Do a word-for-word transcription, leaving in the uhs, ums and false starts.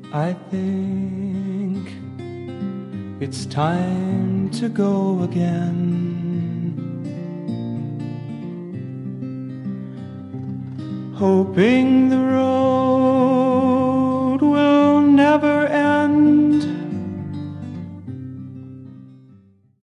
I think it's time to go again. Hoping the road